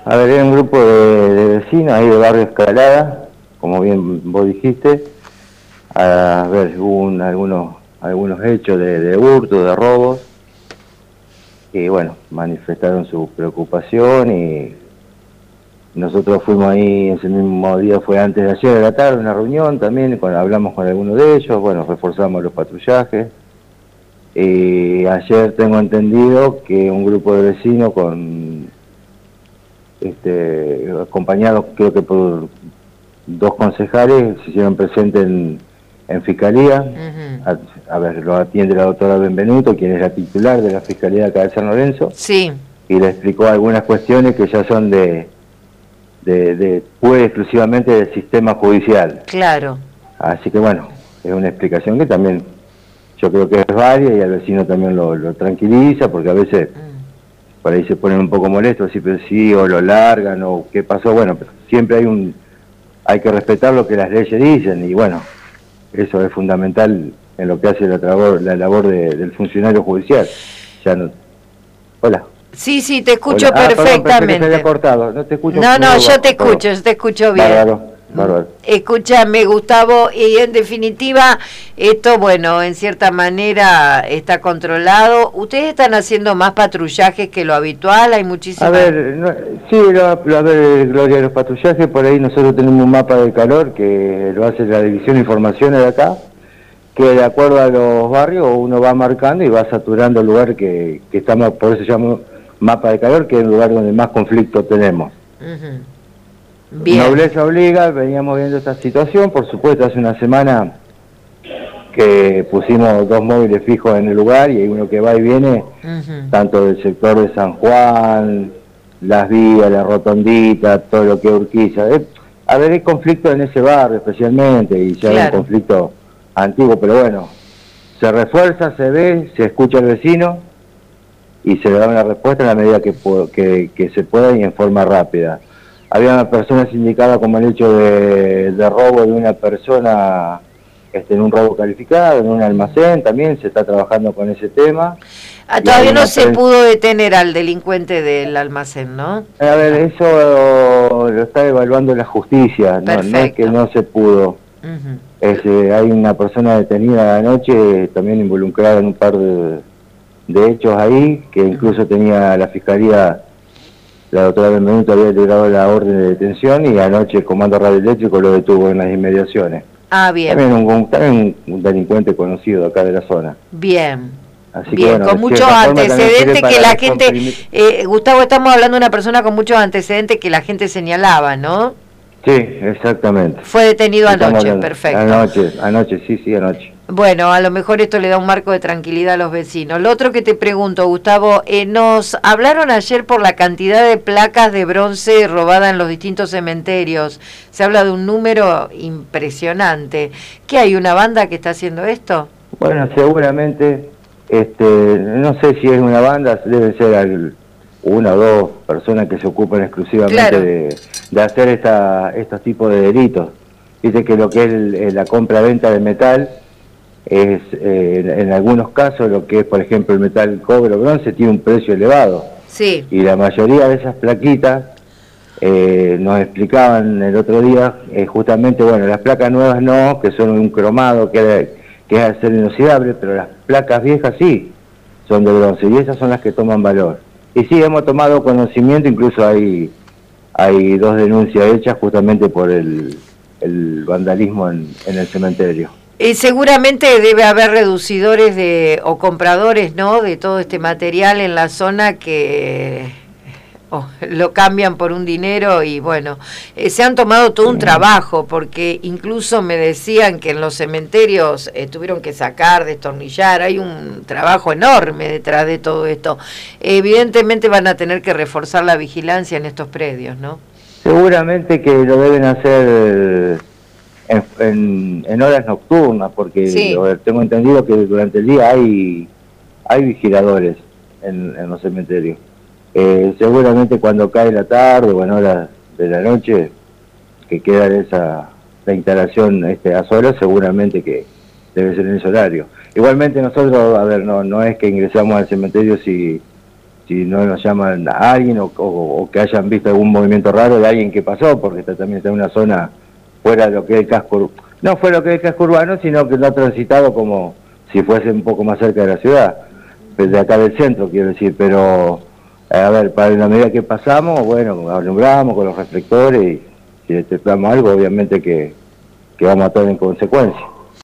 A ver, era un grupo de vecinos ahí de Barrio Escalada, como bien vos dijiste. A ver, hubo algunos hechos de hurto, de robos, y bueno, manifestaron su preocupación y nosotros fuimos ahí, ese mismo día fue antes de ayer de la tarde, una reunión también, hablamos con algunos de ellos, bueno, reforzamos los patrullajes. Y ayer tengo entendido que un grupo de vecinos acompañados creo que por dos concejales se hicieron presentes en Fiscalía. A ver, lo atiende la doctora Benvenuto, quien es la titular de la Fiscalía de acá de San Lorenzo. Sí. Y le explicó algunas cuestiones que ya son pura exclusivamente del sistema judicial. Claro. Así que bueno, es una explicación que también yo creo que es válida y al vecino también lo tranquiliza, porque a veces por ahí se ponen un poco molestos, así, pero sí, o lo largan, o qué pasó, bueno, pero siempre hay que respetar lo que las leyes dicen, y bueno, eso es fundamental en lo que hace la labor del funcionario judicial. Ya no... Hola. Sí, sí, te escucho Hola. perfectamente. Perdón, pensé que se había cortado. No te escucho. No, yo te escucho bien. Bárbaro. Escúchame, Gustavo, y en definitiva, esto, bueno, en cierta manera está controlado. ¿Ustedes están haciendo más patrullajes que lo habitual? Hay muchísimas... A ver, sí, a ver, Gloria, los patrullajes, por ahí nosotros tenemos un mapa de calor que lo hace la División de Informaciones de acá, que de acuerdo a los barrios uno va marcando y va saturando el lugar que estamos, por eso se llama mapa de calor, que es el lugar donde más conflicto tenemos. Bien. Nobleza obliga, veníamos viendo esta situación, por supuesto hace una semana que pusimos 2 móviles fijos en el lugar y hay uno que va y viene, tanto del sector de San Juan, las vías, la rotondita, todo lo que es Urquiza. A ver, hay conflicto en ese barrio especialmente y ya hay un conflicto antiguo, pero bueno, se refuerza, se ve, se escucha al vecino y se le da una respuesta en la medida que se pueda y en forma rápida. Había una persona sindicada como el hecho de robo de una persona en un robo calificado, en un almacén, también se está trabajando con ese tema. Todavía no se pudo detener al delincuente del almacén, ¿no? A ver, eso lo está evaluando la justicia, no es que no se pudo. Hay una persona detenida anoche, también involucrada en un par de hechos ahí, que incluso tenía la fiscalía, la doctora Benvenuto había liberado la orden de detención y anoche el comando radioeléctrico lo detuvo en las inmediaciones. Ah, bien. También un delincuente conocido acá de la zona. Bien. Así bien, que, bueno, con muchos antecedentes que la gente... Gustavo, estamos hablando de una persona con muchos antecedentes que la gente señalaba, ¿no? Sí, exactamente. Fue detenido anoche, perfecto. Anoche, sí, anoche. Bueno, a lo mejor esto le da un marco de tranquilidad a los vecinos. Lo otro que te pregunto, Gustavo, nos hablaron ayer por la cantidad de placas de bronce robadas en los distintos cementerios. Se habla de un número impresionante. ¿Qué hay, una banda que está haciendo esto? Bueno, seguramente, no sé si es una banda, debe ser una o dos personas que se ocupan exclusivamente de hacer estos tipos de delitos. Dice que lo que es la compra-venta de metal es, en algunos casos, lo que es, por ejemplo, el metal cobre o bronce, tiene un precio elevado. Sí. Y la mayoría de esas plaquitas, nos explicaban el otro día, justamente, bueno, las placas nuevas no, que son un cromado, que es acero inoxidable, pero las placas viejas sí, son de bronce, y esas son las que toman valor. Y sí, hemos tomado conocimiento, incluso hay 2 denuncias hechas justamente por el vandalismo en el cementerio. Seguramente debe haber reducidores o compradores, ¿no?, de todo este material en la zona que lo cambian por un dinero y bueno, se han tomado todo un trabajo, porque incluso me decían que en los cementerios tuvieron que sacar, destornillar, hay un trabajo enorme detrás de todo esto. Evidentemente van a tener que reforzar la vigilancia en estos predios, ¿no? Seguramente que lo deben hacer en horas nocturnas, porque tengo entendido que durante el día hay vigiladores en los cementerios. Seguramente cuando cae la tarde o en horas de la noche, que queda la instalación a solas, seguramente que debe ser en ese horario. Igualmente nosotros, a ver, no es que ingresamos al cementerio si si no nos llaman a alguien o que hayan visto algún movimiento raro de alguien que pasó, porque también está en una zona fuera de lo que es el casco, no fuera de lo que es el casco urbano, sino que no ha transitado como si fuese un poco más cerca de la ciudad, de acá del centro, quiero decir, pero a ver, para la medida que pasamos, bueno, alumbramos con los reflectores y si detectamos algo, obviamente que vamos a actuar en consecuencia.